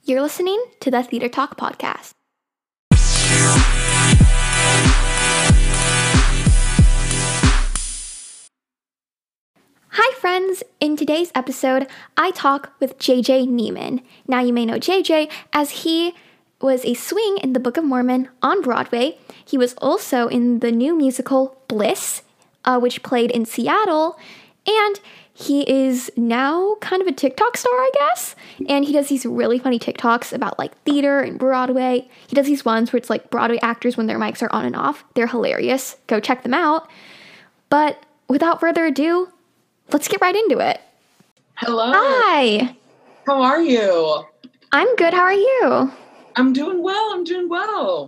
You're listening to the Theater Talk podcast. Hi friends! In today's episode, I talk with JJ Niemann. Now you may know JJ as he was a swing in the Book of Mormon on Broadway. He was also in the new musical Bliss, which played in Seattle, and he is now kind of a TikTok star, I guess. And he does these really funny TikToks about like theater and Broadway. He does these ones where it's like Broadway actors when their mics are on and off. They're hilarious. Go check them out. But without further ado, let's get right into it. Hello. Hi. How are you? I'm good. How are you? I'm doing well.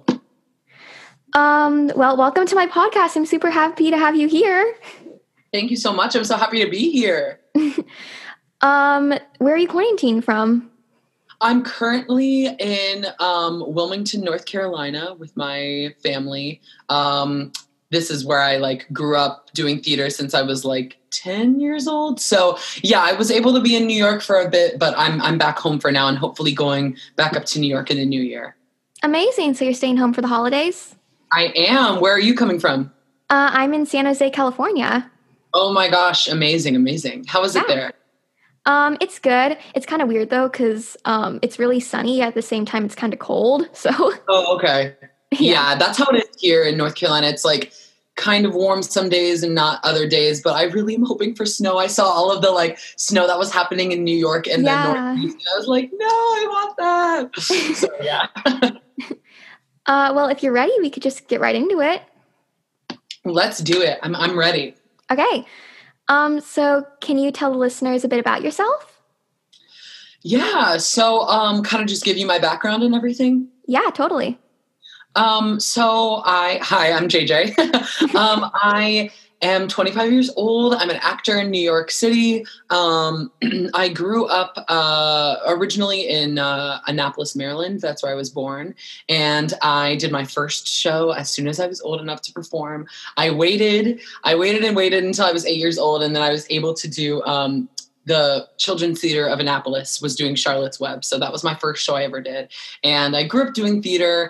Well, welcome to my podcast. I'm super happy to have you here. Thank you so much. I'm so happy to be here. Where are you quarantining from? I'm currently in Wilmington, North Carolina with my family. This is where I grew up doing theater since I was 10 years old. So yeah, I was able to be in New York for a bit, but I'm back home for now and hopefully going back up to New York in the new year. Amazing. So you're staying home for the holidays? I am. Where are you coming from? I'm in San Jose, California. Oh my gosh. Amazing. How is it there? It's good. It's kind of weird though, because it's really sunny at the same time it's kind of cold. So Oh, okay. Yeah, that's how it is here in North Carolina. It's kind of warm some days and not other days, but I really am hoping for snow. I saw all of the snow that was happening in New York and the Northeast. And I was like, no, I want that. So yeah. Well, if you're ready, we could just get right into it. Let's do it. I'm ready. Okay. So can you tell the listeners a bit about yourself? Yeah. So, kind of just give you my background and everything. Yeah, totally. Hi, I'm JJ. I am 25 years old. I'm an actor in New York City. I grew up, originally in, Annapolis, Maryland. That's where I was born. And I did my first show as soon as I was old enough to perform. I waited until I was 8 years old. And then I was able to do, the Children's Theater of Annapolis was doing Charlotte's Web. So that was my first show I ever did. And I grew up doing theater,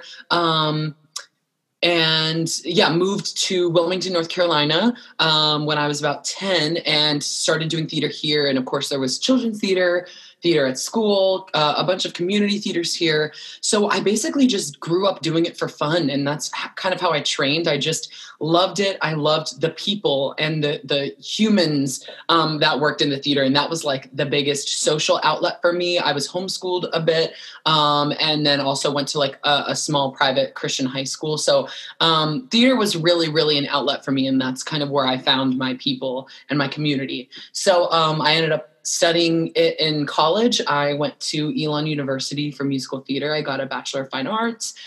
moved to Wilmington, North Carolina, when I was about 10 and started doing theater here. And of course there was children's theater at school, a bunch of community theaters here. So I basically just grew up doing it for fun. And that's kind of how I trained. I just loved it. I loved the people and the humans that worked in the theater. And that was the biggest social outlet for me. I was homeschooled a bit and then also went to a small private Christian high school. So theater was really, really an outlet for me. And that's kind of where I found my people and my community. So I ended up studying it in college. I went to Elon University for musical theater. I got a Bachelor of Fine Arts.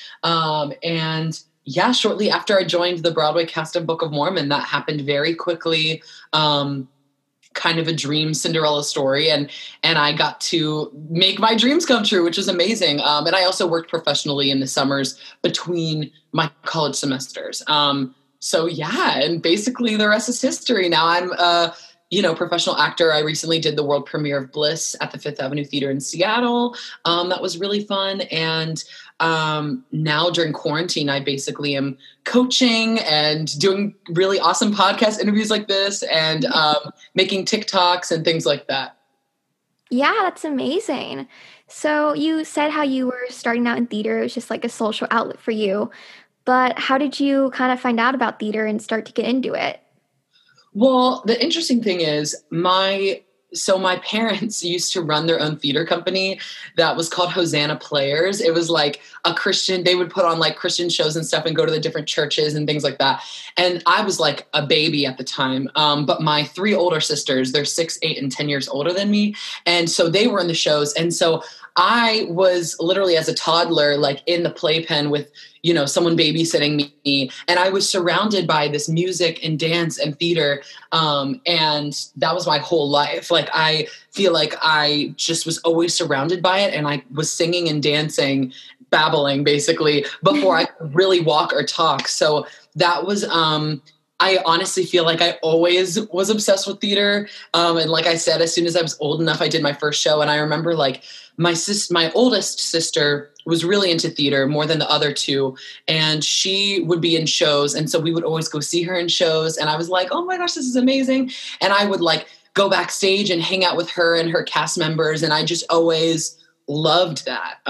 Shortly after I joined the Broadway cast of Book of Mormon, that happened very quickly. Kind of a dream Cinderella story. And I got to make my dreams come true, which was amazing. And I also worked professionally in the summers between my college semesters. And basically the rest is history. Now I'm professional actor. I recently did the world premiere of Bliss at the Fifth Avenue Theater in Seattle. That was really fun. And now during quarantine, I basically am coaching and doing really awesome podcast interviews like this and making TikToks and things like that. Yeah, that's amazing. So you said how you were starting out in theater. It was just a social outlet for you. But how did you kind of find out about theater and start to get into it? Well, the interesting thing is my parents used to run their own theater company that was called Hosanna Players. It was a Christian, they would put on Christian shows and stuff and go to the different churches and things like that. And I was a baby at the time. But my three older sisters, they're 6, 8, and 10 years older than me. And so they were in the shows. And so I was literally as a toddler, in the playpen with, someone babysitting me. And I was surrounded by this music and dance and theater. And that was my whole life. I feel like I just was always surrounded by it. And I was singing and dancing, babbling basically before I could really walk or talk. So that was I honestly feel like I always was obsessed with theater. And like I said, as soon as I was old enough, I did my first show. And I remember like my oldest sister was really into theater more than the other two. And she would be in shows. And so we would always go see her in shows. And I was like, oh my gosh, this is amazing. And I would like go backstage and hang out with her and her cast members. And I just always loved that.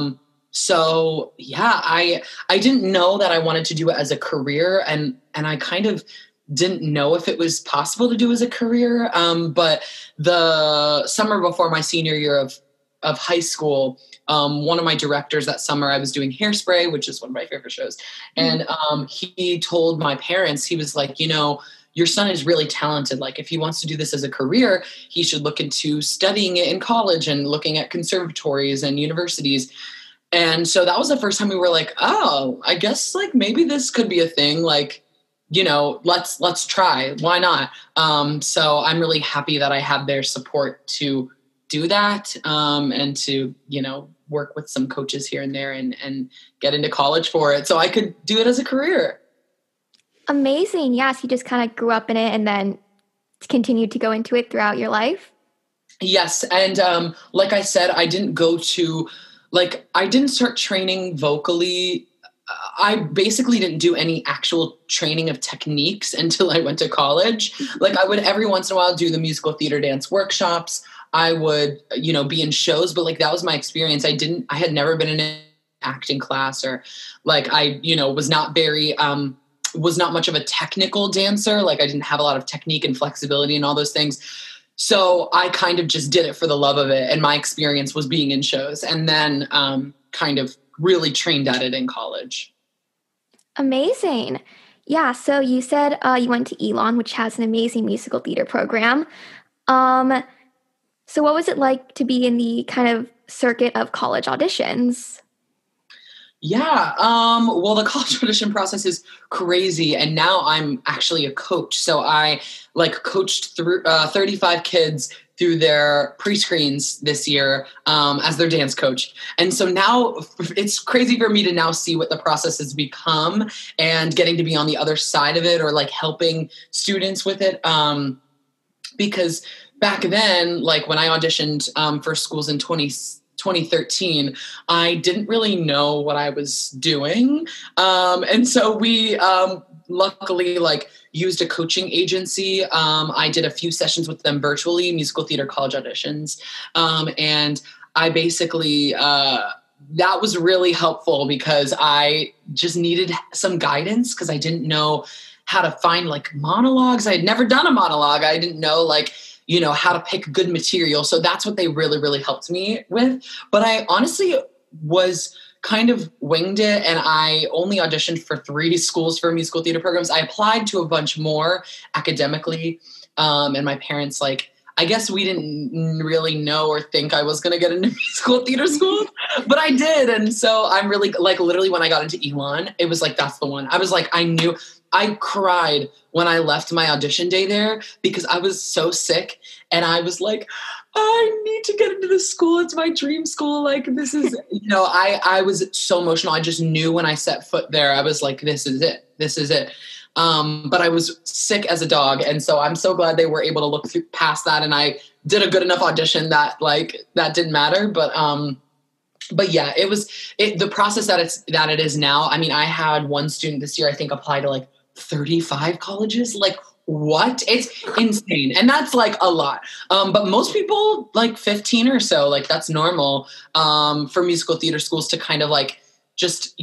So yeah, I didn't know that I wanted to do it as a career, and I kind of didn't know if it was possible to do as a career. But the summer before my senior year of high school, one of my directors that summer, I was doing Hairspray, which is one of my favorite shows. And he told my parents, he was like, your son is really talented. Like if he wants to do this as a career, he should look into studying it in college and looking at conservatories and universities. And so that was the first time we were like, oh, I guess like maybe this could be a thing. Like, let's try. Why not? So I'm really happy that I had their support to do that, and to, work with some coaches here and there and get into college for it so I could do it as a career. Amazing. Yes, you just kind of grew up in it and then continued to go into it throughout your life. Yes. And like I said, I didn't start training vocally. I basically didn't do any actual training of techniques until I went to college. Like I would every once in a while do the musical theater dance workshops. I would, be in shows, but like that was my experience. I had never been in an acting class, or like I, was not much of a technical dancer. Like I didn't have a lot of technique and flexibility and all those things. So I kind of just did it for the love of it. And my experience was being in shows, and then kind of really trained at it in college. Amazing. Yeah. So you said you went to Elon, which has an amazing musical theater program. So what was it like to be in the kind of circuit of college auditions? Yeah. Well, the college audition process is crazy. And now I'm actually a coach. So I coached through 35 kids through their pre-screens this year as their dance coach. And so now it's crazy for me to now see what the process has become and getting to be on the other side of it, or like helping students with it. Because back then, like when I auditioned for schools in 2013, I didn't really know what I was doing. And so we luckily used a coaching agency. I did a few sessions with them virtually, musical theater college auditions. And I basically, that was really helpful because I just needed some guidance because I didn't know how to find monologues. I had never done a monologue. I didn't know how to pick good material. So that's what they really, really helped me with. But I honestly was kind of winged it, and I only auditioned for 3 schools for musical theater programs. I applied to a bunch more academically. And my parents, I guess we didn't really know or think I was going to get into musical theater school, but I did. And so I'm really literally when I got into Elon, it was that's the one. I was I cried when I left my audition day there because I was so sick, and I was like, I need to get into this school. It's my dream school. This is, I was so emotional. I just knew when I set foot there, I was like, this is it. This is it. But I was sick as a dog. And so I'm so glad they were able to look past that. And I did a good enough audition that that didn't matter. But yeah, the process that it is now. I mean, I had one student this year, I think, apply to 35 colleges. What? It's insane. And that's a lot. But most people 15 or so, that's normal for musical theater schools to kind of just,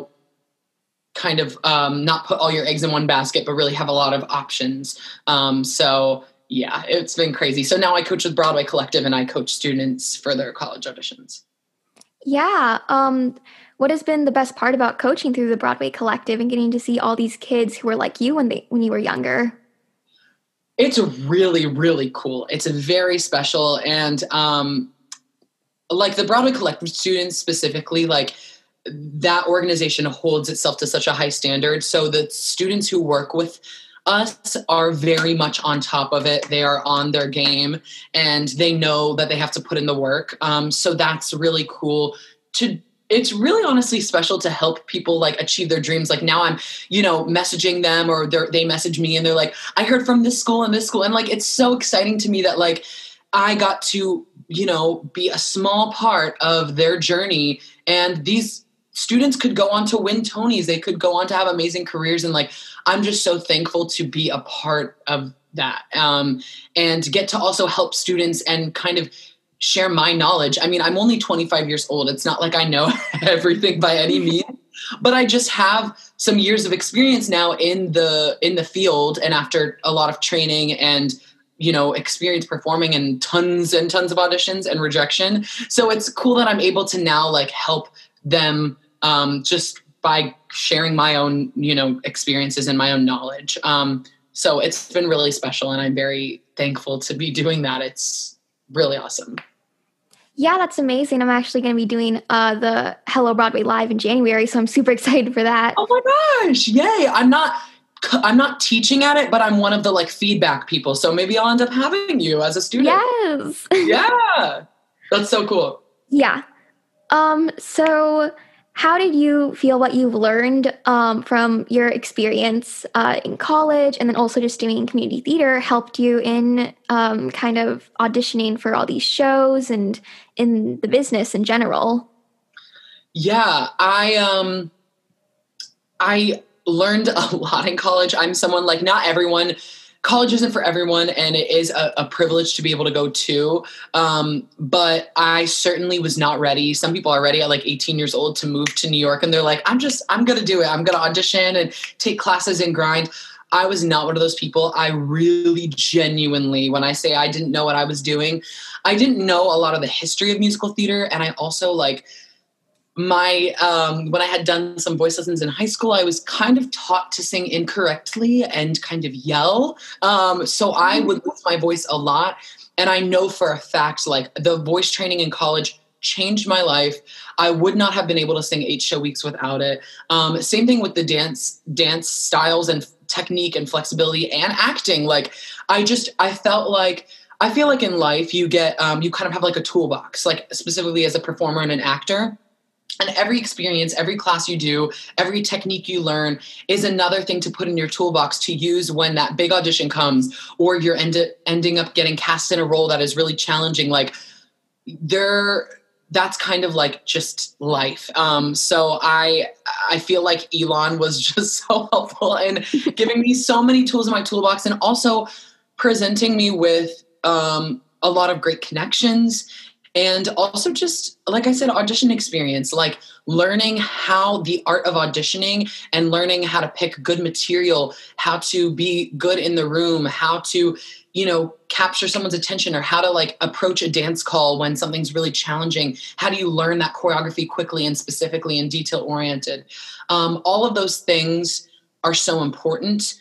not put all your eggs in one basket, but really have a lot of options. So yeah, it's been crazy. So now I coach with Broadway Collective, and I coach students for their college auditions. Yeah. What has been the best part about coaching through the Broadway Collective and getting to see all these kids who were like you when you were younger? It's really, really cool. It's very special. And the Broadway Collective students specifically, that organization holds itself to such a high standard. So the students who work with us are very much on top of it. They are on their game, and they know that they have to put in the work. So that's really cool it's really honestly special to help people like achieve their dreams. Like now I'm, messaging them, or they message me and they're like, I heard from this school and this school. And like, it's so exciting to me that like I got to, be a small part of their journey. And these students could go on to win Tonys. They could go on to have amazing careers. And like, I'm just so thankful to be a part of that. And get to also help students and kind of share my knowledge. I mean, I'm only 25 years old. It's not like I know everything by any means, but I just have some years of experience now in the field, and after a lot of training and experience performing in tons and tons of auditions and rejection. So it's cool that I'm able to now like help them just by sharing my own, experiences and my own knowledge. So it's been really special, and I'm very thankful to be doing that. It's really awesome. Yeah, that's amazing. I'm actually going to be doing the Hello Broadway Live in January, so I'm super excited for that. Oh my gosh, yay. I'm not teaching at it, but I'm one of the like feedback people. So maybe I'll end up having you as a student. Yes. Yeah. That's so cool. Yeah. So how did you feel what you've learned from your experience in college, and then also just doing community theater helped you in kind of auditioning for all these shows and in the business in general? Yeah, I learned a lot in college. I'm someone like, not everyone, college isn't for everyone, and it is a privilege to be able to go to. But I certainly was not ready. Some people are ready at like 18 years old to move to New York, and they're like, I'm going to do it. I'm going to audition and take classes and grind. I was not one of those people. I really genuinely, when I say I didn't know what I was doing, I didn't know a lot of the history of musical theater. And I also like, when I had done some voice lessons in high school, I was kind of taught to sing incorrectly and kind of yell. So I would lose my voice a lot. And I know for a fact, like the voice training in college changed my life. I would not have been able to sing 8 show weeks without it. Same thing with the dance styles and technique and flexibility and acting. Like I feel like in life you get, you kind of have like a toolbox, like specifically as a performer and an actor. And every experience, every class you do, every technique you learn is another thing to put in your toolbox to use when that big audition comes, or you're ending up getting cast in a role that is really challenging. Like that's kind of like just life. So I feel like Elon was just so helpful in giving me so many tools in my toolbox, and also presenting me with a lot of great connections. And also just, like I said, audition experience, like learning how the art of auditioning and learning how to pick good material, how to be good in the room, how to, capture someone's attention, or how to like approach a dance call when something's really challenging. How do you learn that choreography quickly and specifically and detail oriented? All of those things are so important.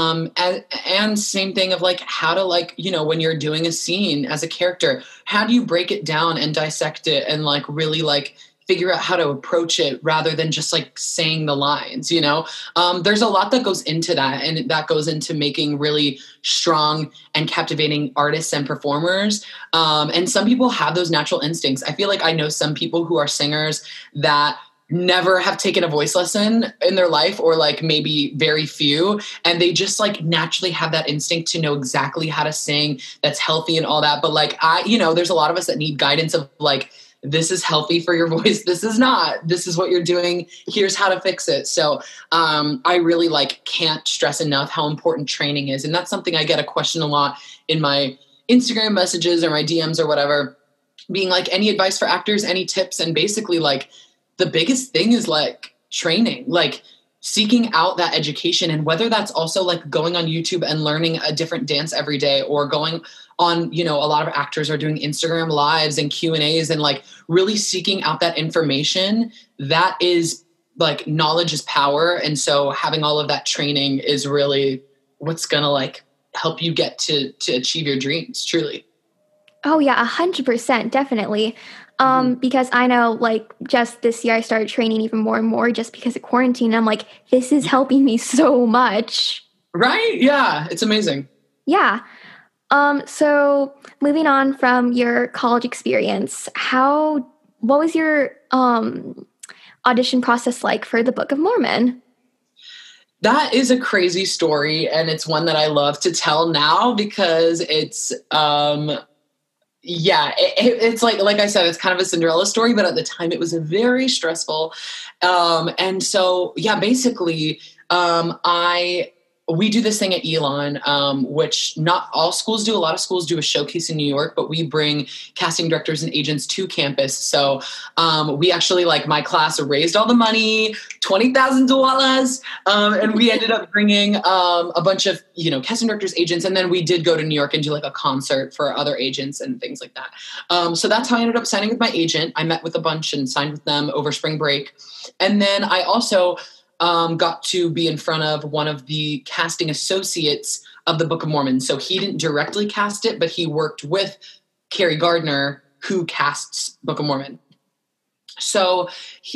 And same thing of like how to like, when you're doing a scene as a character, how do you break it down and dissect it and like really like figure out how to approach it rather than just like saying the lines, there's a lot that goes into that, and that goes into making really strong and captivating artists and performers. And some people have those natural instincts. I feel like I know some people who are singers that never have taken a voice lesson in their life, or like maybe very few, and they just like naturally have that instinct to know exactly how to sing that's healthy and all that. But like there's a lot of us that need guidance of like, this is healthy for your voice, this is not, this is what you're doing, here's how to fix it. So I really like can't stress enough how important training is. And that's something I get a question a lot in my Instagram messages or my DMs or whatever, being like, any advice for actors, any tips? And basically like the biggest thing is like training, like seeking out that education. And whether that's also like going on YouTube and learning a different dance every day, or going on, a lot of actors are doing Instagram lives and Q&As, and like really seeking out that information. That is like, knowledge is power. And so having all of that training is really what's going to like help you get to achieve your dreams, truly. Oh yeah, 100%, definitely. Because I know like just this year I started training even more and more just because of quarantine. I'm like, this is helping me so much. Right? Yeah. It's amazing. Yeah. So moving on from your college experience, what was your audition process like for the Book of Mormon? That is a crazy story, and it's one that I love to tell now because it's it's like I said, it's kind of a Cinderella story, but at the time it was very stressful. And so basically, we do this thing at Elon, which not all schools do. A lot of schools do a showcase in New York, but we bring casting directors and agents to campus. So we actually, like, my class raised all the money, $20,000, and we ended up bringing a bunch of, casting directors, agents, and then we did go to New York and do like a concert for other agents and things like that. So that's how I ended up signing with my agent. I met with a bunch and signed with them over spring break. And then I also got to be in front of one of the casting associates of the Book of Mormon. So he didn't directly cast it, but he worked with Carrie Gardner, who casts Book of Mormon. So,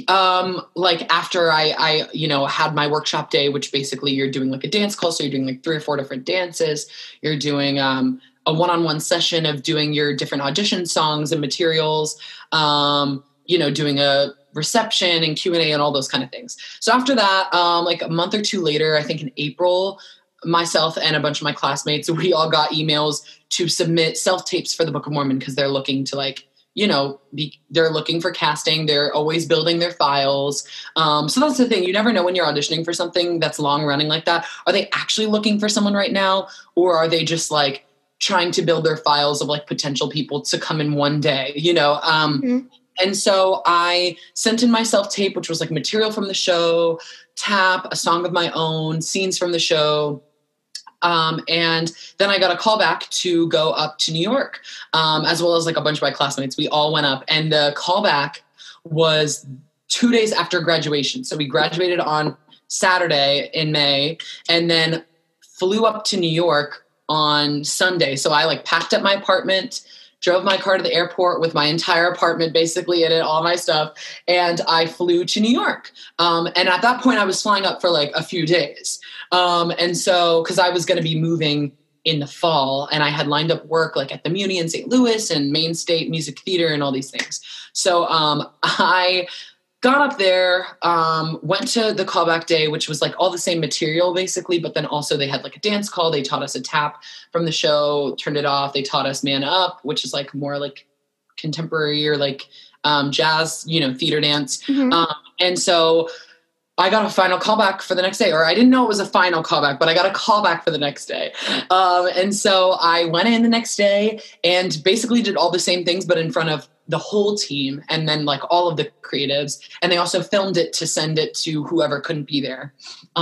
after I had my workshop day, which basically you're doing like a dance call. So you're doing like 3 or 4 different dances. You're doing a one-on-one session of doing your different audition songs and materials, doing a reception and Q&A and all those kind of things. So after that, like a month or 2 later, I think in April, myself and a bunch of my classmates, we all got emails to submit self-tapes for the Book of Mormon because they're looking to they're looking for casting. They're always building their files. So that's the thing. You never know when you're auditioning for something that's long running like that. Are they actually looking for someone right now? Or are they just like trying to build their files of like potential people to come in one day, And so I sent in my self-tape, which was like material from the show, tap, a song of my own, scenes from the show. And then I got a call back to go up to New York, as well as like a bunch of my classmates. We all went up, and the callback was 2 days after graduation. So we graduated on Saturday in May and then flew up to New York on Sunday. So I like packed up my apartment, drove my car to the airport with my entire apartment basically in it, all my stuff. And I flew to New York. And at that point I was flying up for like a few days. And so, cause I was going to be moving in the fall and I had lined up work like at the Muni in St. Louis and Maine State Music Theater and all these things. So, I got up there, went to the callback day, which was like all the same material basically, but then also they had like a dance call. They taught us a tap from the show, turned it off. They taught us Man Up, which is like more like contemporary or like jazz, theater dance. Mm-hmm. And so I got a final callback for the next day, or I didn't know it was a final callback, but I got a callback for the next day. And so I went in the next day and basically did all the same things, but in front of the whole team and then like all of the creatives. And they also filmed it to send it to whoever couldn't be there.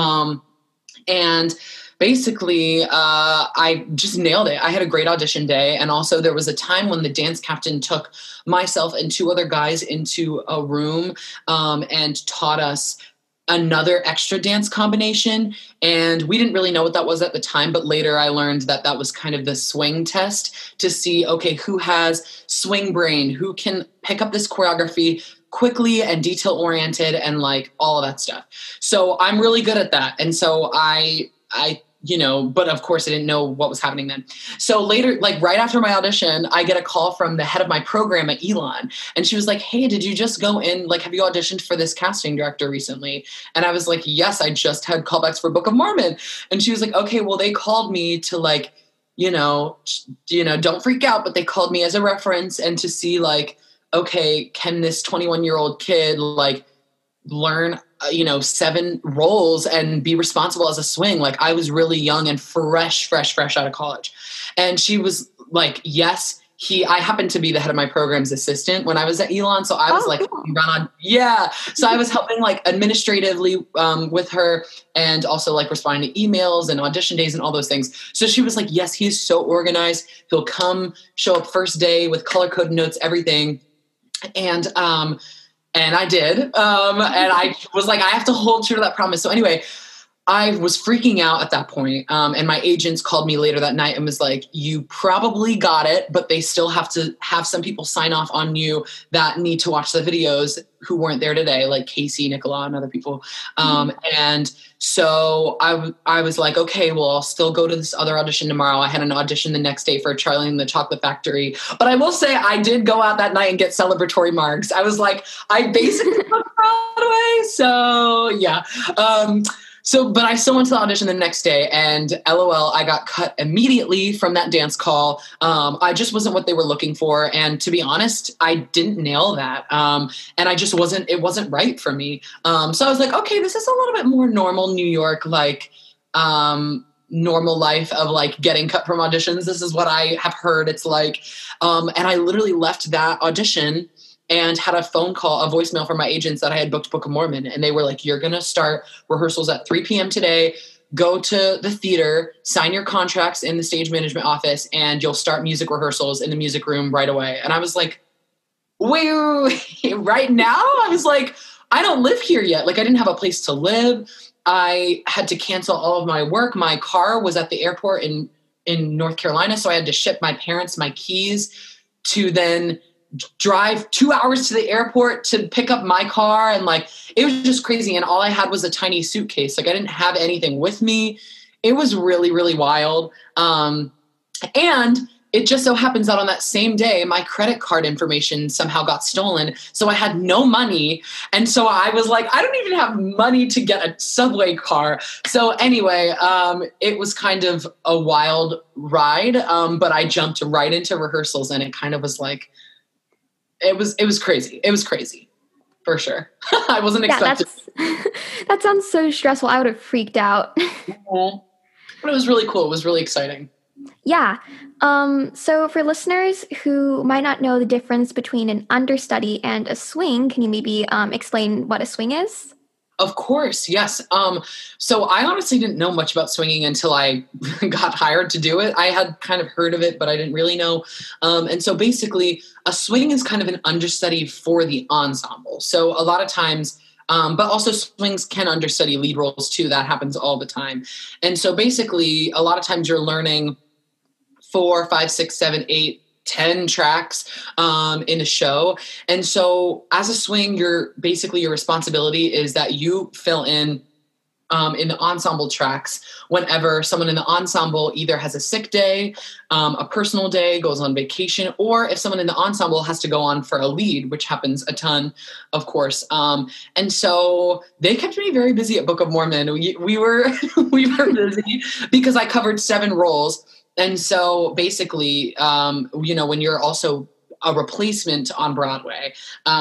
And basically, I just nailed it. I had a great audition day. And also there was a time when the dance captain took myself and 2 other guys into a room and taught us another extra dance combination. And we didn't really know what that was at the time, but later I learned that that was kind of the swing test to see, okay, who has swing brain, who can pick up this choreography quickly and detail oriented and like all of that stuff. So I'm really good at that. And so I but of course I didn't know what was happening then. So later, like right after my audition, I get a call from the head of my program at Elon. And she was like, hey, did you just go in? Like, have you auditioned for this casting director recently? And I was like, yes, I just had callbacks for Book of Mormon. And she was like, okay, well, they called me to like, don't freak out, but they called me as a reference and to see like, okay, can this 21-year-old kid like learn 7 roles and be responsible as a swing? Like I was really young and fresh out of college. And she was like, yes, I happened to be the head of my program's assistant when I was at Elon. So I was cool. So I was helping like administratively with her and also like responding to emails and audition days and all those things. So she was like, yes, he's so organized. He'll come show up first day with color code notes, everything. And I did. And I was like, I have to hold true to that promise. So anyway, I was freaking out at that point. And my agents called me later that night and was like, you probably got it, but they still have to have some people sign off on you that need to watch the videos who weren't there today, like Casey, Nicola, and other people. And so I was like, okay, well, I'll still go to this other audition tomorrow. I had an audition the next day for Charlie and the Chocolate Factory. But I will say I did go out that night and get celebratory marks. I was like, I basically went Broadway. So yeah. But I still went to the audition the next day, and LOL, I got cut immediately from that dance call. I just wasn't what they were looking for. And to be honest, I didn't nail that. And it wasn't right for me. So I was like, okay, this is a little bit more normal New York, like, normal life of like getting cut from auditions. This is what I have heard it's like. And I literally left that audition and had a phone call, a voicemail from my agents that I had booked Book of Mormon. And they were like, you're going to start rehearsals at 3 p.m. today. Go to the theater, sign your contracts in the stage management office, and you'll start music rehearsals in the music room right away. And I was like, wait, right now? I was like, I don't live here yet. Like, I didn't have a place to live. I had to cancel all of my work. My car was at the airport in North Carolina. So I had to ship my parents my keys to then drive 2 hours to the airport to pick up my car. And like, it was just crazy. And all I had was a tiny suitcase. Like, I didn't have anything with me. It was really, really wild. And it just so happens that on that same day, my credit card information somehow got stolen. So I had no money. And so I was like, I don't even have money to get a subway car. So anyway, it was kind of a wild ride. But I jumped right into rehearsals, and it kind of was like, it was crazy. It was crazy for sure. I wasn't expecting. That sounds so stressful. I would have freaked out. But it was really cool. It was really exciting. Yeah. So for listeners who might not know the difference between an understudy and a swing, can you maybe explain what a swing is? Of course, yes. So I honestly didn't know much about swinging until I got hired to do it. I had kind of heard of it, but I didn't really know. And so basically, a swing is kind of an understudy for the ensemble. So a lot of times, but also swings can understudy lead roles too. That happens all the time. And so basically, a lot of times you're learning 4, 5, 6, 7, 8, 10 tracks in a show. And so as a swing, your responsibility is that you fill in the ensemble tracks whenever someone in the ensemble either has a sick day, a personal day, goes on vacation, or if someone in the ensemble has to go on for a lead, which happens a ton, of course. And so they kept me very busy at Book of Mormon. We were busy because I covered 7 roles. And so basically, when you're also a replacement on Broadway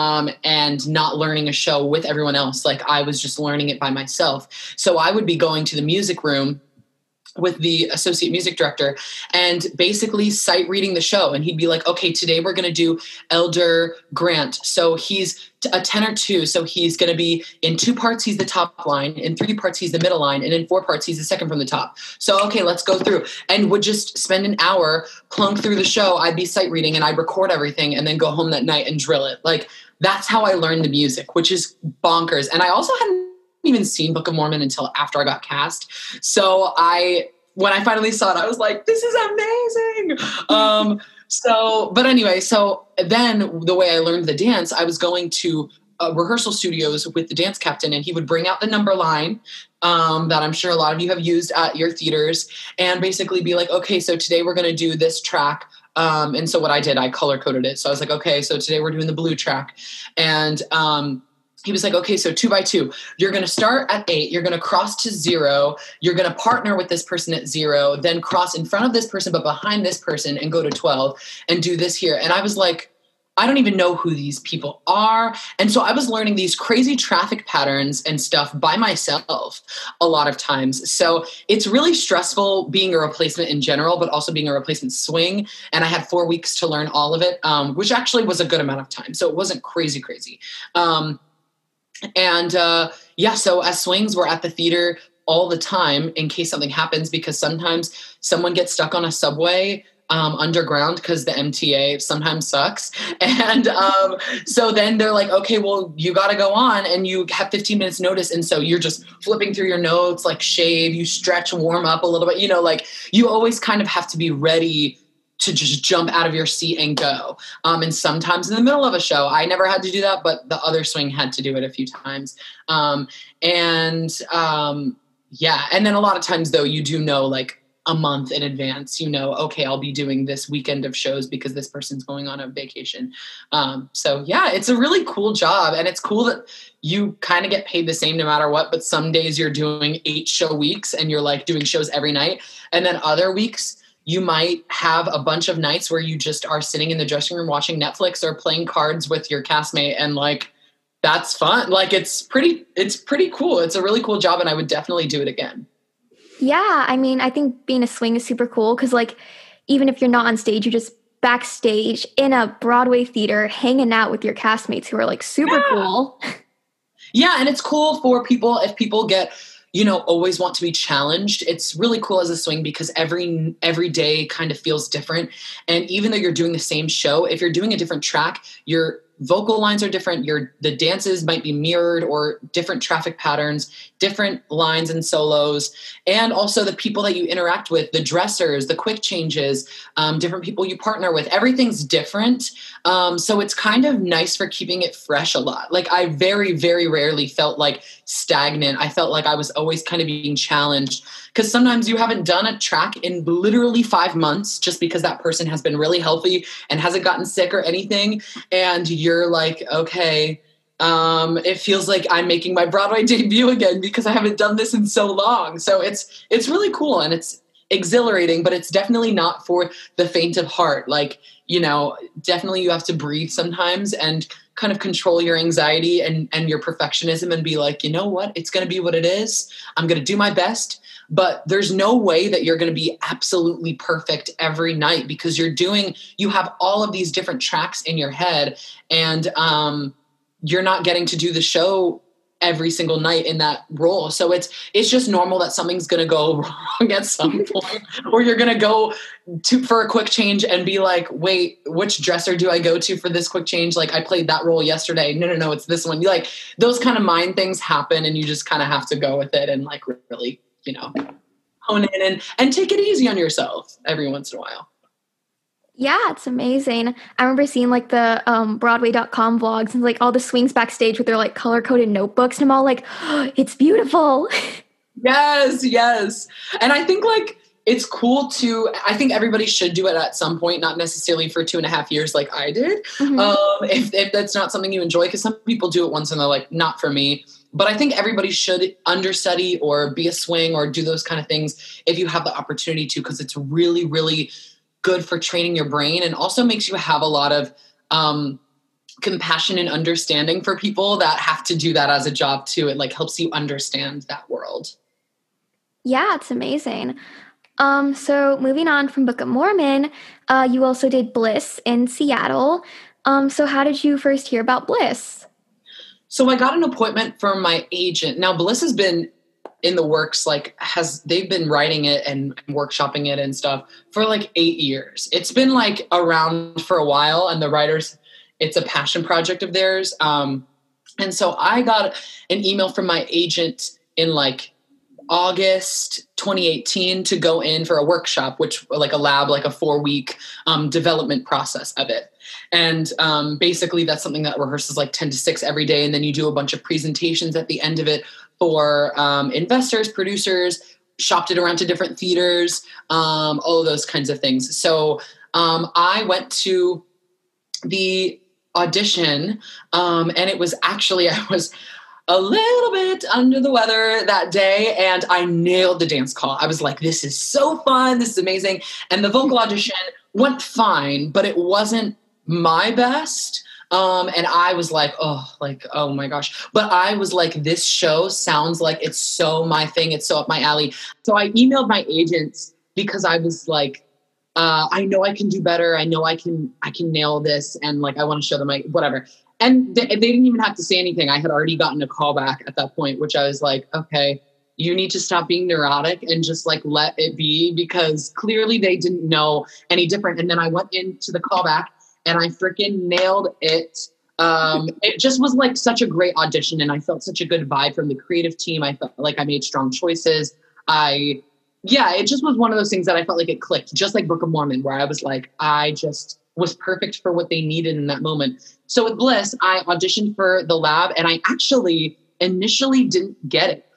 and not learning a show with everyone else, like I was just learning it by myself. So I would be going to the music room with the associate music director and basically sight reading the show. And he'd be like, okay, today we're going to do Elder Grant. So he's a tenor 2. So he's going to be in 2 parts. He's the top line. In 3 parts, he's the middle line. And in 4 parts, he's the second from the top. So, okay, let's go through, and would just spend an hour plunk through the show. I'd be sight reading and I'd record everything and then go home that night and drill it. Like, that's how I learned the music, which is bonkers. And I also hadn't even seen Book of Mormon until after I got cast. So when I finally saw it, I was like, this is amazing. But anyway, so then the way I learned the dance, I was going to rehearsal studios with the dance captain, and he would bring out the number line that I'm sure a lot of you have used at your theaters, and basically be like, okay, so today we're going to do this track. And so what I did, I color coded it. So I was like, okay, so today we're doing the blue track. And he was like, okay, so 2 by 2, you're going to start at 8, you're going to cross to 0, you're going to partner with this person at 0, then cross in front of this person, but behind this person, and go to 12 and do this here. And I was like, I don't even know who these people are. And so I was learning these crazy traffic patterns and stuff by myself a lot of times. So it's really stressful being a replacement in general, but also being a replacement swing. And I had 4 weeks to learn all of it, which actually was a good amount of time. So it wasn't crazy. So as swings, we're at the theater all the time in case something happens, because sometimes someone gets stuck on a subway underground because the MTA sometimes sucks. And so then they're like, okay, well, you got to go on, and you have 15 minutes notice. And so you're just flipping through your notes, like shave, you stretch, warm up a little bit, like you always kind of have to be ready to just jump out of your seat and go. And sometimes in the middle of a show, I never had to do that, but the other swing had to do it a few times. Yeah. And then a lot of times though, you do know like a month in advance, okay, I'll be doing this weekend of shows because this person's going on a vacation. So yeah, it's a really cool job, and it's cool that you kind of get paid the same no matter what, but some days you're doing 8 show weeks and you're like doing shows every night. And then other weeks you might have a bunch of nights where you just are sitting in the dressing room watching Netflix or playing cards with your castmate, and like, that's fun. Like, it's pretty cool. It's a really cool job, and I would definitely do it again. Yeah, I mean, I think being a swing is super cool because, like, even if you're not on stage, you're just backstage in a Broadway theater hanging out with your castmates who are, like, super cool. Yeah, and it's cool for people if people get, always want to be challenged. It's really cool as a swing because every day kind of feels different. And even though you're doing the same show, if you're doing a different track, your vocal lines are different. The dances might be mirrored or different traffic patterns, different lines and solos, and also the people that you interact with, the dressers, the quick changes, different people you partner with, everything's different. So it's kind of nice for keeping it fresh a lot. Like, I very, very rarely felt like stagnant. I felt like I was always kind of being challenged, because sometimes you haven't done a track in literally 5 months just because that person has been really healthy and hasn't gotten sick or anything. And you're like, okay, it feels like I'm making my Broadway debut again because I haven't done this in so long. So it's really cool and it's exhilarating, but it's definitely not for the faint of heart. Like, definitely you have to breathe sometimes and kind of control your anxiety and your perfectionism and be like, you know what, it's going to be what it is. I'm going to do my best. But there's no way that you're going to be absolutely perfect every night because you have all of these different tracks in your head, and you're not getting to do the show every single night in that role. So it's just normal that something's going to go wrong at some point, or you're going to go for a quick change and be like, wait, which dresser do I go to for this quick change? Like, I played that role yesterday. No, it's this one. Like, those kind of mind things happen, and you just kind of have to go with it and like really, hone in and take it easy on yourself every once in a while. Yeah, it's amazing. I remember seeing like the Broadway.com vlogs and like all the swings backstage with their like color-coded notebooks, and I'm all like, oh, it's beautiful. Yes. And I think like it's cool I think everybody should do it at some point, not necessarily for 2.5 years like I did. Mm-hmm. If that's not something you enjoy, because some people do it once and they're like, not for me. But I think everybody should understudy or be a swing or do those kind of things if you have the opportunity to, because it's really, really good for training your brain, and also makes you have a lot of compassion and understanding for people that have to do that as a job too. It like helps you understand that world. Yeah, it's amazing. So moving on from Book of Mormon, you also did Bliss in Seattle. So how did you first hear about Bliss? So I got an appointment from my agent. Now, Bliss has been in the works, they've been writing it and workshopping it and stuff for like 8 years. It's been like around for a while, and the writers, it's a passion project of theirs. And so I got an email from my agent in like August 2018 to go in for a workshop, which like a lab, like a 4-week development process of it. And basically that's something that rehearses like 10 to 6 every day. And then you do a bunch of presentations at the end of it for investors, producers, shopped it around to different theaters, all of those kinds of things. So I went to the audition and it was actually, I was a little bit under the weather that day, and I nailed the dance call. I was like, this is so fun. This is amazing. And the vocal audition went fine, but it wasn't my best. And I was like, oh my gosh. But I was like, this show sounds like it's so my thing. It's so up my alley. So I emailed my agents because I was like, I know I can do better. I know I can nail this. And like, I want to show them whatever. And they didn't even have to say anything. I had already gotten a call back at that point, which I was like, okay, you need to stop being neurotic and just like let it be, because clearly they didn't know any different. And then I went into the callback and I freaking nailed it. It just was like such a great audition, and I felt such a good vibe from the creative team. I felt like I made strong choices. It just was one of those things that I felt like it clicked, just like Book of Mormon, where I was like, I just was perfect for what they needed in that moment. So with Bliss, I auditioned for the lab, and I actually initially didn't get it.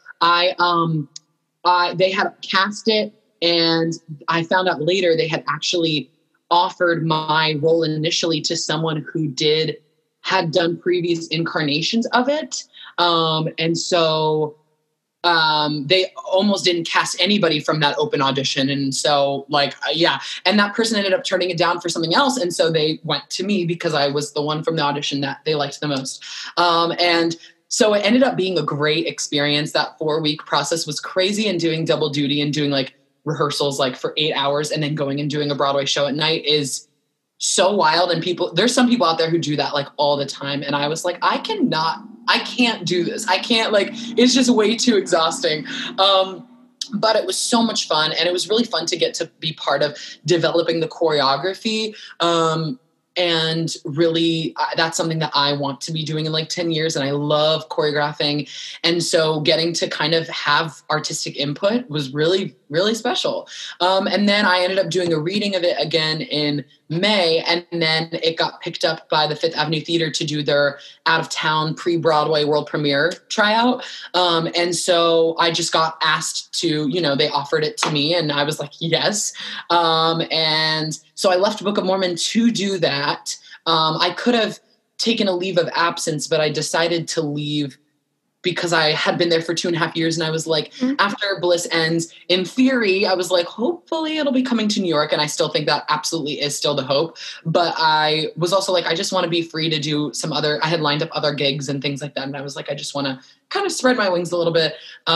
They had cast it, and I found out later they had actually offered my role initially to someone who had done previous incarnations of it. And so they almost didn't cast anybody from that open audition. And so and that person ended up turning it down for something else. And so they went to me because I was the one from the audition that they liked the most. And so it ended up being a great experience. That 4-week process was crazy, and doing double duty and doing like rehearsals like for 8 hours and then going and doing a Broadway show at night is so wild. And there's some people out there who do that like all the time. And I was like, I can't do this. I can't, like, it's just way too exhausting. But it was so much fun, and it was really fun to get to be part of developing the choreography. And really, that's something that I want to be doing in like 10 years. And I love choreographing. And so getting to kind of have artistic input was really, really special. And then I ended up doing a reading of it again in May. And then it got picked up by the Fifth Avenue Theater to do their out of town pre-Broadway world premiere tryout. And so I just got asked to, they offered it to me, and I was like, yes. And so I left Book of Mormon to do that. I could have taken a leave of absence, but I decided to leave because I had been there for 2.5 years. And I was like, after Bliss ends, in theory, I was like, hopefully it'll be coming to New York. And I still think that absolutely is still the hope. But I was also like, I just want to be free to do I had lined up other gigs and things like that. And I was like, I just want to kind of spread my wings a little bit.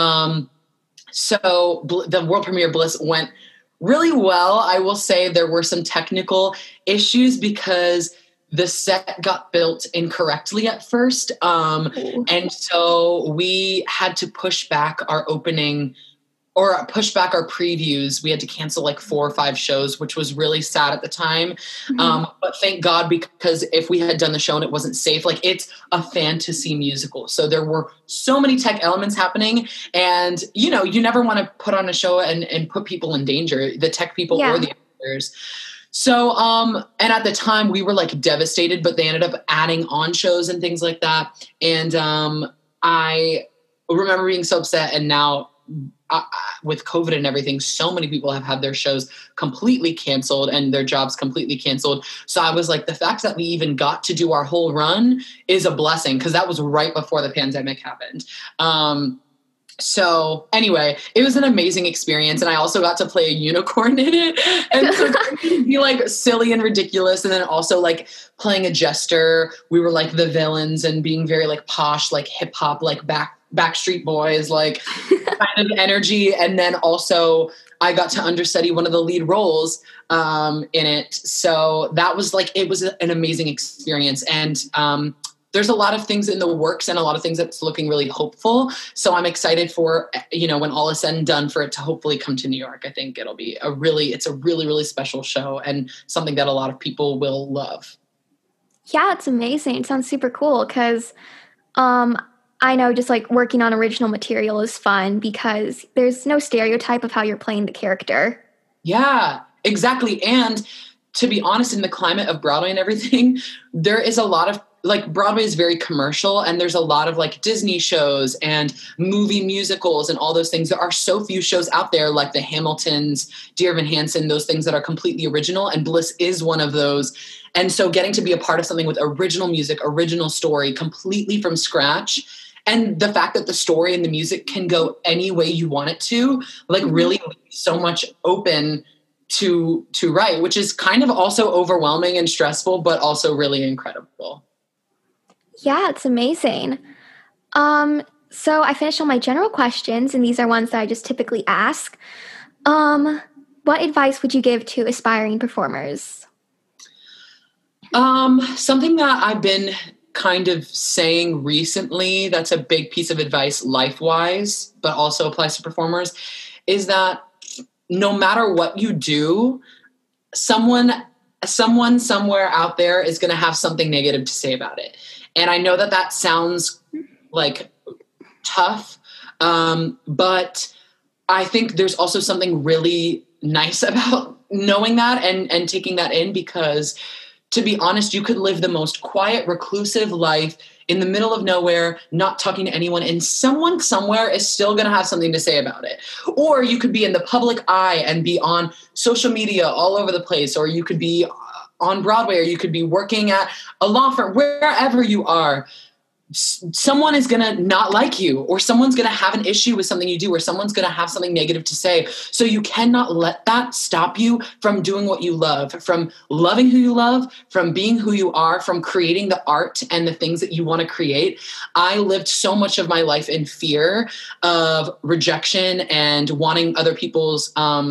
So the world premiere Bliss went really well. I will say there were some technical issues because the set got built incorrectly at first. And so we had to push back our opening or push back our previews. We had to cancel like 4 or 5 shows, which was really sad at the time. But thank God, because if we had done the show and it wasn't safe, like, it's a fantasy musical. So there were so many tech elements happening, and, you never want to put on a show and put people in danger, the tech people or the actors. So, and at the time we were like devastated, but they ended up adding on shows and things like that. And, I remember being so upset. And now with COVID and everything, so many people have had their shows completely canceled and their jobs completely canceled. So I was like, the fact that we even got to do our whole run is a blessing, because that was right before the pandemic happened. So anyway, it was an amazing experience. And I also got to play a unicorn in it. And so be like silly and ridiculous. And then also like playing a jester. We were like the villains and being very like posh, like hip hop, like Backstreet Boys, like kind of energy. And then also I got to understudy one of the lead roles in it. So that was like, it was an amazing experience. And there's a lot of things in the works and a lot of things that's looking really hopeful. So I'm excited for, when all is said and done, for it to hopefully come to New York. I think it'll be it's a really, really special show and something that a lot of people will love. Yeah, it's amazing. It sounds super cool because I know just like working on original material is fun because there's no stereotype of how you're playing the character. Yeah, exactly. And to be honest, in the climate of Broadway and everything, there is a lot of like Broadway is very commercial, and there's a lot of like Disney shows and movie musicals and all those things. There are so few shows out there like the Hamiltons, Dear Evan Hansen, those things that are completely original, and Bliss is one of those. And so getting to be a part of something with original music, original story, completely from scratch, and the fact that the story and the music can go any way you want it to, like really so much open to write, which is kind of also overwhelming and stressful, but also really incredible. Yeah, it's amazing. So I finished all my general questions, and these are ones that I just typically ask. What advice would you give to aspiring performers? Something that I've been kind of saying recently that's a big piece of advice life-wise, but also applies to performers, is that no matter what you do, someone somewhere out there is going to have something negative to say about it. And I know that that sounds like tough, but I think there's also something really nice about knowing that and taking that in, because to be honest, you could live the most quiet, reclusive life in the middle of nowhere, not talking to anyone, and someone somewhere is still going to have something to say about it. Or you could be in the public eye and be on social media all over the place, or you could be on Broadway, or you could be working at a law firm, wherever you are. Someone is going to not like you, or someone's going to have an issue with something you do, or someone's going to have something negative to say. So you cannot let that stop you from doing what you love, from loving who you love, from being who you are, from creating the art and the things that you want to create. I lived so much of my life in fear of rejection and wanting other people's,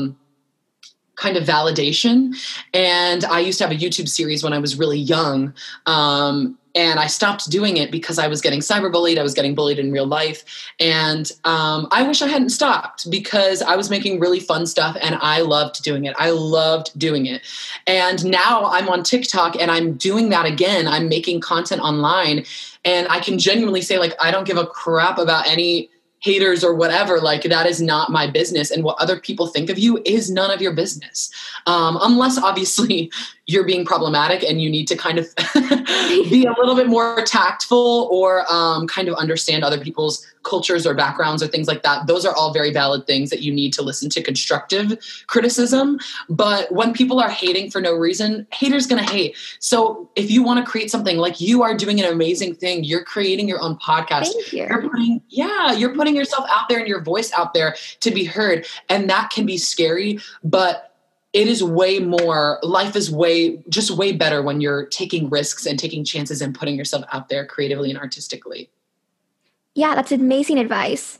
kind of validation. And I used to have a YouTube series when I was really young. And I stopped doing it because I was getting cyberbullied. I was getting bullied in real life. And I wish I hadn't stopped, because I was making really fun stuff and I loved doing it. I loved doing it. And now I'm on TikTok and I'm doing that again. I'm making content online, and I can genuinely say, like, I don't give a crap about any haters or whatever. Like, that is not my business. And what other people think of you is none of your business. Unless obviously you're being problematic and you need to kind of be a little bit more tactful, or kind of understand other people's cultures or backgrounds or things like that. Those are all very valid things that you need to listen to constructive criticism. But when people are hating for no reason, haters going to hate. So if you want to create something, like, you are doing an amazing thing, you're creating your own podcast. Thank you. You're putting yourself out there and your voice out there to be heard. And that can be scary, but it is way more, life is way better when you're taking risks and taking chances and putting yourself out there creatively and artistically. Yeah, that's amazing advice.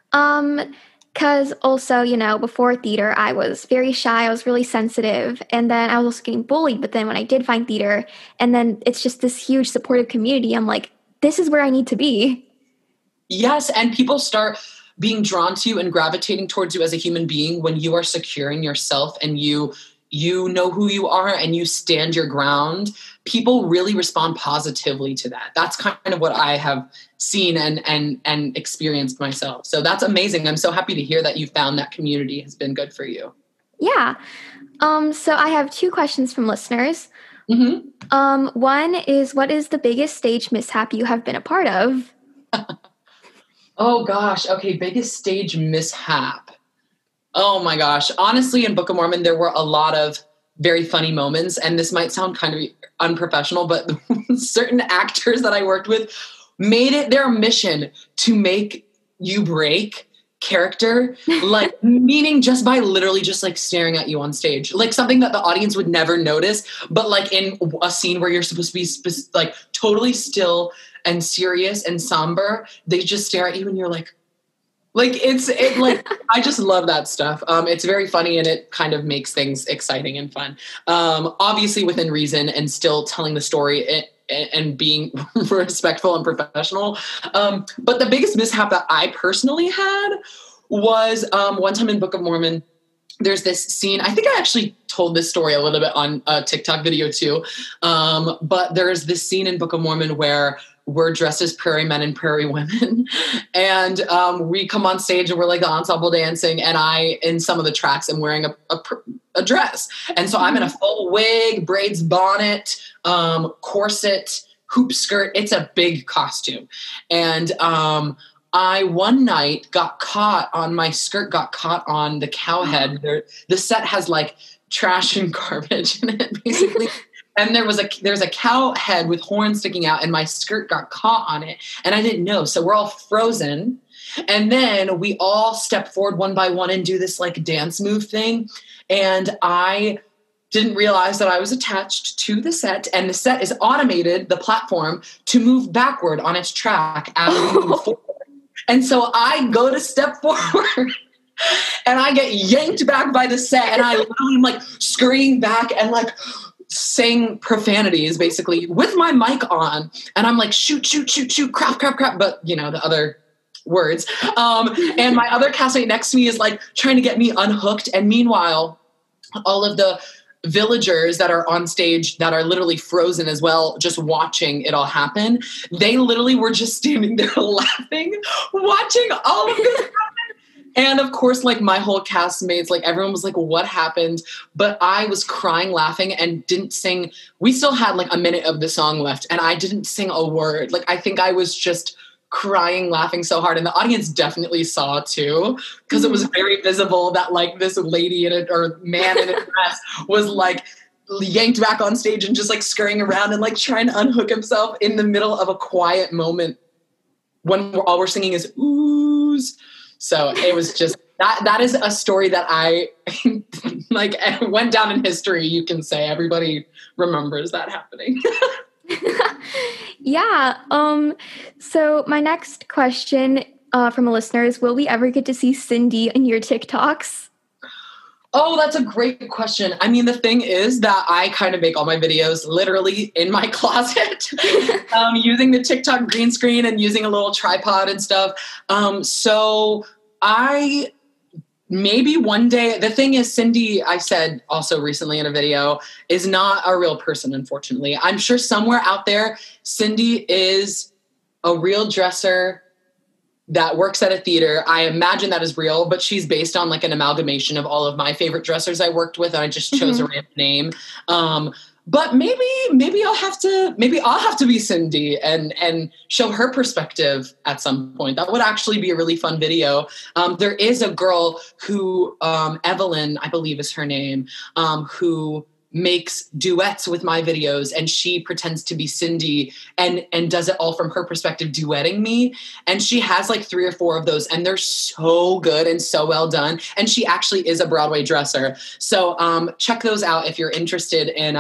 Because also, before theater, I was very shy. I was really sensitive. And then I was also getting bullied. But then when I did find theater, and then it's just this huge supportive community, I'm like, this is where I need to be. Yes, and people start being drawn to you and gravitating towards you as a human being when you are secure in yourself and you know who you are and you stand your ground. People really respond positively to that. That's kind of what I have seen and experienced myself. So that's amazing. I'm so happy to hear that you found that community has been good for you. Yeah. So I have 2 questions from listeners. Mm-hmm. One is, what is the biggest stage mishap you have been a part of? Oh gosh. Okay. Biggest stage mishap. Oh my gosh. Honestly, in Book of Mormon, there were a lot of very funny moments, and this might sound kind of unprofessional, but certain actors that I worked with made it their mission to make you break character, like, meaning just by literally just like staring at you on stage, like something that the audience would never notice, but like in a scene where you're supposed to be like totally still and serious and somber, they just stare at you and you're like I just love that stuff. It's very funny, and it kind of makes things exciting and fun. Obviously within reason and still telling the story and being respectful and professional. But the biggest mishap that I personally had was one time in Book of Mormon. There's this scene. I think I actually told this story a little bit on a TikTok video too. But there's this scene in Book of Mormon where we're dressed as prairie men and prairie women. And we come on stage and we're like the ensemble dancing. And I, in some of the tracks, am wearing a dress. And so I'm in a full wig, braids, bonnet, corset, hoop skirt. It's a big costume. And I one night my skirt got caught on the cow head. The set has like trash and garbage in it, basically. And there's a cow head with horns sticking out, and my skirt got caught on it, and I didn't know. So we're all frozen. And then we all step forward one by one and do this like dance move thing. And I didn't realize that I was attached to the set, and the set is automated, the platform, to move backward on its track as we move forward. And so I go to step forward and I get yanked back by the set, and I literally am like scurrying back and like saying profanities basically with my mic on, and I'm like, shoot, crap, but the other words. And my other castmate next to me is like trying to get me unhooked. And meanwhile, all of the villagers that are on stage that are literally frozen as well, just watching it all happen, they literally were just standing there laughing, watching all of this happen. And of course, like my whole castmates, like everyone was like, what happened? But I was crying, laughing, and didn't sing. We still had like a minute of the song left, and I didn't sing a word. Like, I think I was just crying, laughing so hard. And the audience definitely saw too, because it was very visible that like this lady or man in a dress was like yanked back on stage and just like scurrying around and like trying to unhook himself in the middle of a quiet moment when all we're singing is oohs. So it was just, that is a story that I like went down in history, you can say. Everybody remembers that happening. Yeah. So my next question from a listener is, will we ever get to see Cindy in your TikToks? Oh, that's a great question. I mean, the thing is that I kind of make all my videos literally in my closet, using the TikTok green screen and using a little tripod and stuff. So maybe one day, the thing is, Cindy, I said also recently in a video, is not a real person, unfortunately. I'm sure somewhere out there, Cindy is a real dresser that works at a theater. I imagine that is real, but she's based on like an amalgamation of all of my favorite dressers I worked with. And I just chose a random name. But maybe I'll have to be Cindy and show her perspective at some point. That would actually be a really fun video. There is a girl who, Evelyn, I believe is her name, who makes duets with my videos, and she pretends to be Cindy and does it all from her perspective, duetting me. And she has like 3 or 4 of those, and they're so good and so well done. And she actually is a Broadway dresser. So check those out if you're interested in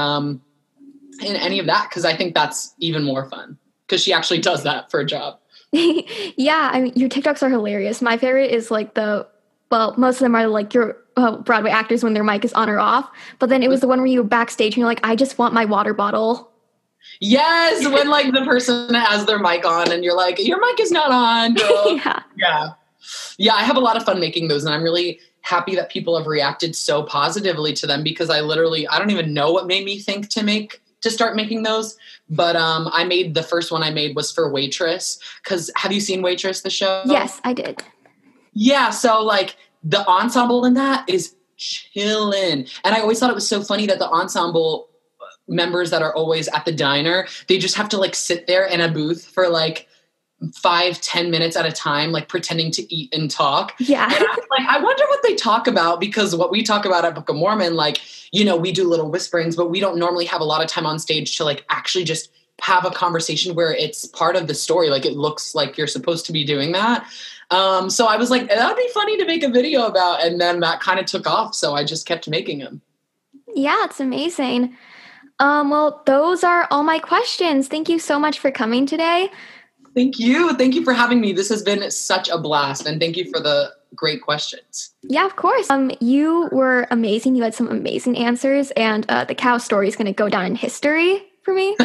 any of that, because I think that's even more fun because she actually does that for a job. Yeah, I mean, your TikToks are hilarious. My favorite is like most of them are like your Broadway actors when their mic is on or off. But then it was the one where you were backstage and you're like, I just want my water bottle. Yes, when like the person has their mic on and you're like, your mic is not on, girl. Yeah, I have a lot of fun making those, and I'm really happy that people have reacted so positively to them, because I don't even know what made me think to start making those. But the first one I made was for Waitress, because have you seen Waitress, the show? Yes, I did. Yeah, so like the ensemble in that is chillin'. And I always thought it was so funny that the ensemble members that are always at the diner, they just have to like sit there in a booth for like 5-10 minutes at a time, like pretending to eat and talk. Yeah. And I was like, I wonder what they talk about, because what we talk about at Book of Mormon, like, we do little whisperings, but we don't normally have a lot of time on stage to like actually just have a conversation where it's part of the story. Like, it looks like you're supposed to be doing that. So I was like, that'd be funny to make a video about. And then that kind of took off. So I just kept making them. Yeah, it's amazing. Well, those are all my questions. Thank you so much for coming today. Thank you. Thank you for having me. This has been such a blast. And thank you for the great questions. Yeah, of course. You were amazing. You had some amazing answers. And the cow story is going to go down in history for me.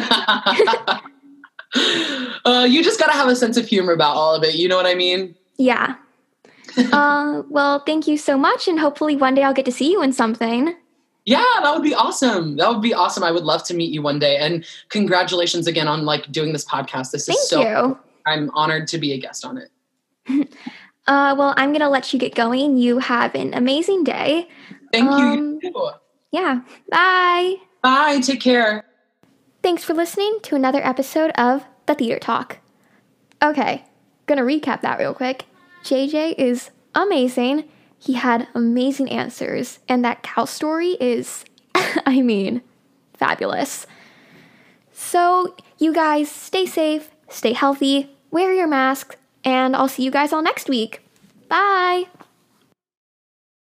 You just got to have a sense of humor about all of it. You know what I mean? Yeah. Well, thank you so much. And hopefully one day I'll get to see you in something. Yeah, that would be awesome. I would love to meet you one day. And congratulations again on like doing this podcast. This is Thank you. I'm honored to be a guest on it. Well, I'm going to let you get going. You have an amazing day. Thank you. You too. Yeah. Bye. Bye. Take care. Thanks for listening to another episode of The Theater Talk. Okay, gonna recap that real quick. JJ is amazing. He had amazing answers, and that cow story is, fabulous. So, you guys stay safe, stay healthy, wear your mask, and I'll see you guys all next week. Bye!